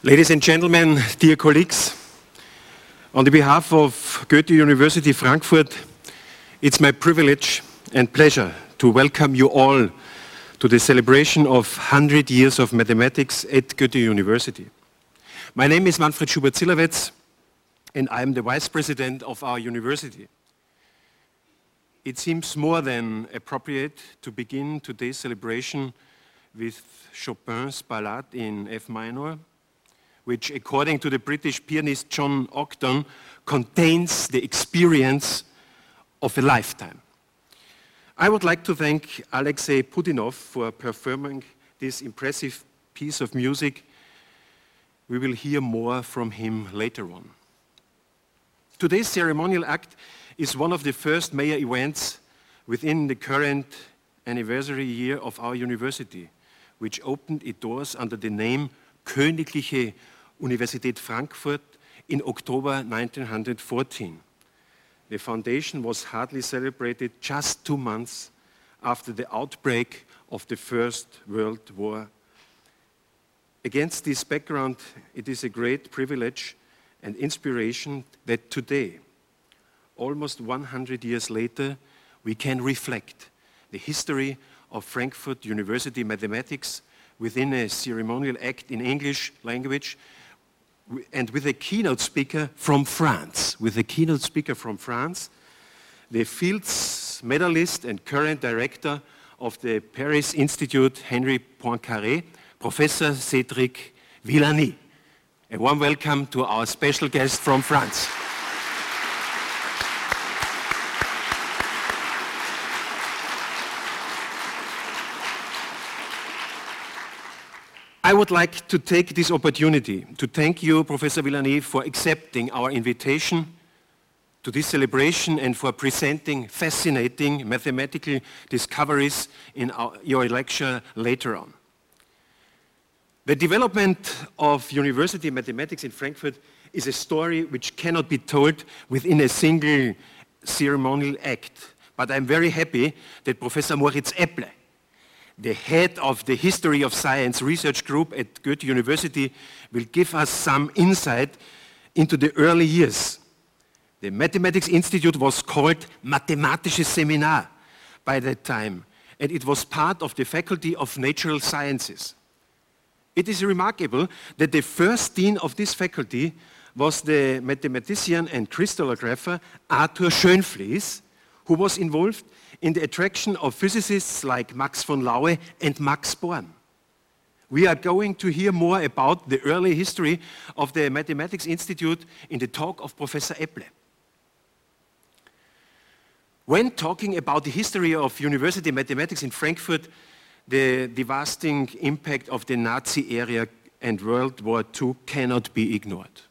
Ladies and gentlemen, dear colleagues, on the behalf of Goethe University Frankfurt, it's my privilege and pleasure to welcome you all to the celebration of 100 years of mathematics at Goethe University. My name is Manfred Schubert-Zillerwetz, and I am the Vice President of our university. It seems more than appropriate to begin today's celebration with Chopin's Ballade in F minor, which, according to the British pianist John Ogden, contains the experience of a lifetime. I would like to thank Alexei Pudinov for performing this impressive piece of music. We will hear more from him later on. Today's ceremonial act is one of the first major events within the current anniversary year of our university, which opened its doors under the name Königliche Universität Frankfurt in October 1914. The foundation was hardly celebrated just 2 months after the outbreak of the First World War. Against this background, it is a great privilege and inspiration that today, almost 100 years later, we can reflect the history of Frankfurt University mathematics within a ceremonial act in English language and with a keynote speaker from France. The Fields medalist and current director of the Paris Institute, Henri Poincaré, Professor Cédric Villani. A warm welcome to our special guest from France. I would like to take this opportunity to thank you, Professor Villani, for accepting our invitation to this celebration and for presenting fascinating mathematical discoveries in your lecture later on. The development of university mathematics in Frankfurt is a story which cannot be told within a single ceremonial act. But I'm very happy that Professor Moritz Epple, the head of the History of Science Research Group at Goethe University, will give us some insight into the early years. The Mathematics Institute was called Mathematisches Seminar by that time, and it was part of the Faculty of Natural Sciences. It is remarkable that the first dean of this faculty was the mathematician and crystallographer Arthur Schönflies, who was involved in the attraction of physicists like Max von Laue and Max Born. We are going to hear more about the early history of the Mathematics Institute in the talk of Professor Epple. When talking about the history of university mathematics in Frankfurt, the devastating impact of the Nazi era and World War II cannot be ignored.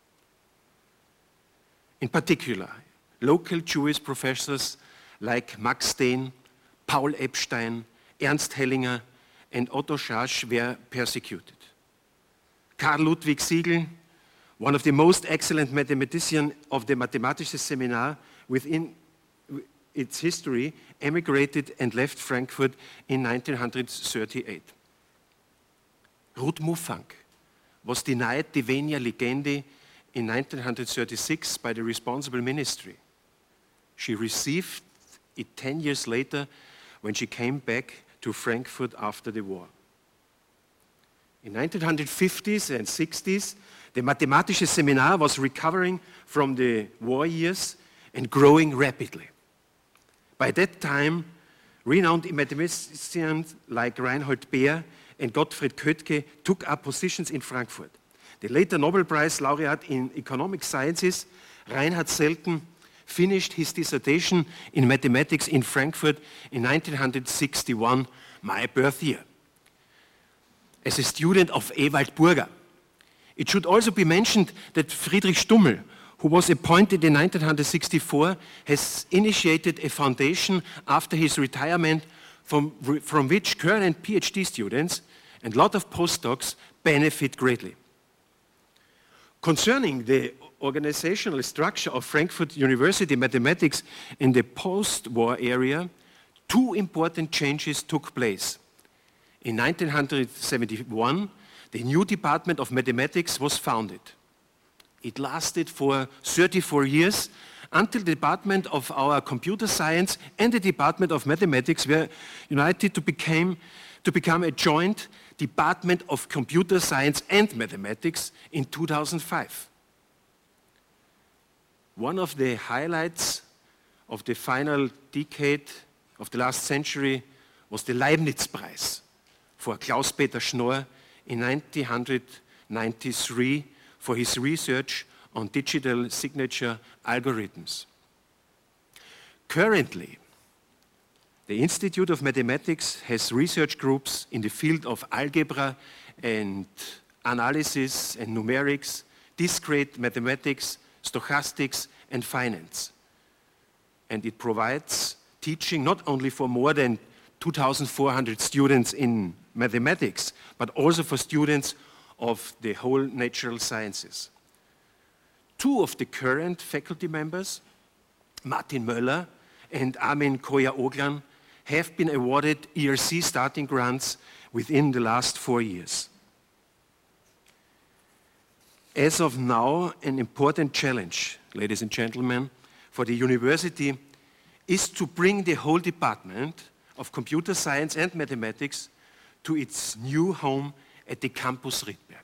In particular, local Jewish professors like Max Steen, Paul Epstein, Ernst Hellinger, and Otto Schasch were persecuted. Karl Ludwig Siegel, one of the most excellent mathematicians of the Mathematisches Seminar within its history, emigrated and left Frankfurt in 1938. Ruth Moufang was denied the Venia Legendi in 1936 by the responsible ministry. She received it 10 years later when she came back to Frankfurt after the war. In 1950s and 60s, the Mathematisches Seminar was recovering from the war years and growing rapidly. By that time, renowned mathematicians like Reinhold Beer and Gottfried Köttke took up positions in Frankfurt. The later Nobel Prize laureate in economic sciences, Reinhard Selten, finished his dissertation in mathematics in Frankfurt in 1961, my birth year, as a student of Ewald Burger. It should also be mentioned that Friedrich Stummel, who was appointed in 1964, has initiated a foundation after his retirement from which current PhD students and a lot of postdocs benefit greatly. Concerning the organizational structure of Frankfurt University mathematics in the post-war era, 2 important changes took place. In 1971, the new Department of Mathematics was founded. It lasted for 34 years until the Department of our Computer Science and the Department of Mathematics were united to become a joint Department of Computer Science and Mathematics in 2005. One of the highlights of the final decade of the last century was the Leibniz Prize for Klaus-Peter Schnorr in 1993 for his research on digital signature algorithms. Currently, the Institute of Mathematics has research groups in the field of algebra and analysis and numerics, discrete mathematics, stochastics, and finance. And it provides teaching not only for more than 2,400 students in mathematics, but also for students of the whole natural sciences. Two of the current faculty members, Martin Möller and Armin Koya-Oglan, have been awarded ERC starting grants within the last 4 years. As of now, an important challenge, ladies and gentlemen, for the university is to bring the whole department of computer science and mathematics to its new home at the Campus Riedberg.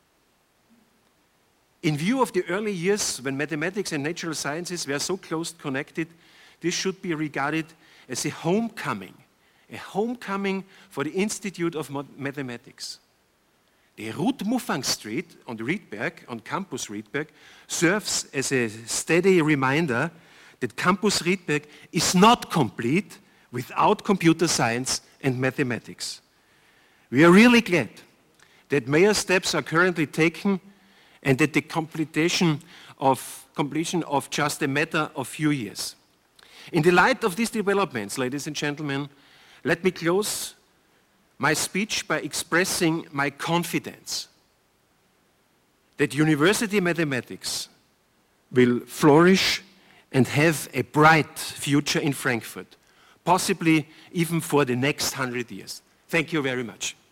In view of the early years when mathematics and natural sciences were so close connected, this should be regarded as a homecoming for the Institute of Mathematics. The Ruth Muffang Street on the Riedberg, on Campus Riedberg, serves as a steady reminder that Campus Riedberg is not complete without computer science and mathematics. We are really glad that major steps are currently taken and that the completion of just a matter of few years. In the light of these developments, ladies and gentlemen, let me close my speech by expressing my confidence that university mathematics will flourish and have a bright future in Frankfurt, possibly even for the next 100 years. Thank you very much.